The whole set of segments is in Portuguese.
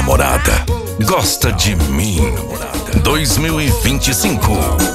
namorada gosta de mim. 2025.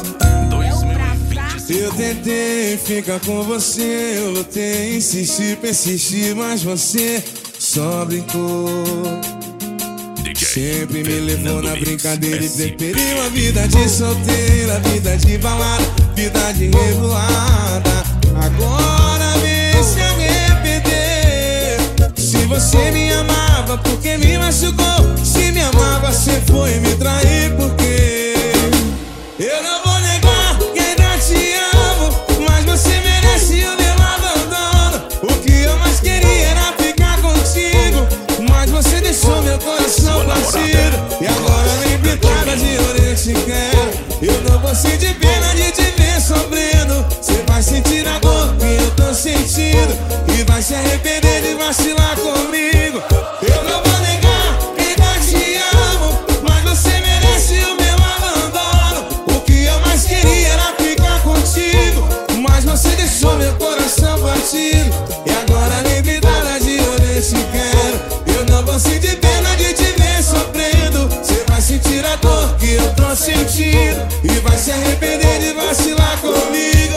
Eu tentei ficar com você, eu lutei, insisti, persisti, mas você só brincou. Sempre me levou na brincadeira e preferiu a vida de solteira, vida de balada, vida de revoada. Agora vem se arrepender. Se você me amava, porque me machucou? Se me amava, você foi me trair, porque eu não vou negar que ainda te amo, mas você merece o meu abandono. O que eu mais queria era ficar contigo, mas você deixou meu coração partido. E agora nem pintada de ouro eu te quero. Eu não vou sentir pena de te ver sofrendo. Você vai sentir a dor que eu tô sentindo e vai se arrepender de vacilar comigo. Eu não vou negar que ainda te amo, mas você merece o meu abandono. O que eu mais queria era ficar contigo, mas você deixou meu coração partido. E agora nem pintada de ouro eu te quero. Eu não vou sentir pena de te ver sofrendo. Você vai sentir a dor que eu tô sentindo e vai se arrepender de vacilar comigo.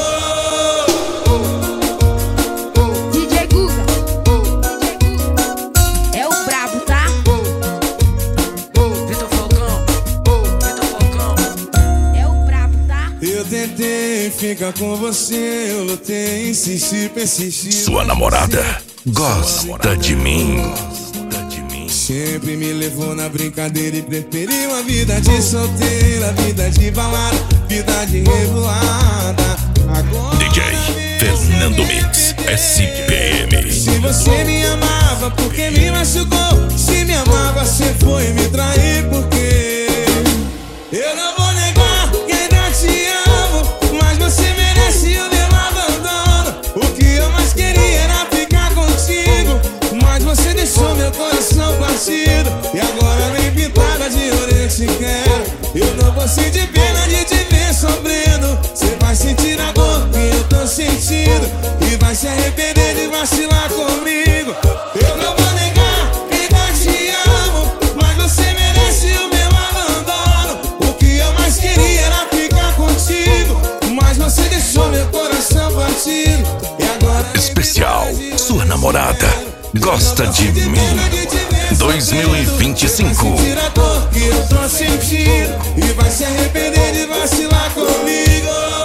DJ Guga é o brabo, tá? Vitor Falcão, É o brabo, tá? Eu tentei ficar com você, eu lutei, insisti, persisti. Sua namorada gosta de mim. Sempre me levou na brincadeira e preferiu a vida de solteira, vida de balada, vida de revoada. Agora DJ Fernando Mix, SPM. se você me amava, porque me machucou? Se me amava, você foi me trair, porque eu não vou negar que ainda te amo, mas você merece o meu abandono. O que eu mais queria era ficar contigo, mas você deixou meu coração partido. E agora nem pintada de ouro eu te quero. Eu não vou sentir pena de te ver sofrendo. Você vai sentir a dor que eu tô sentindo e vai se arrepender de vacilar comigo. Eu não vou negar que ainda te amo, mas você merece o meu abandono. O que eu mais queria era ficar contigo, mas você deixou meu coração partido. E agora Especial, sua namorada gosta de mim. 2025. Tira a dor que eu tô sentindo e vai se arrepender de vacilar comigo.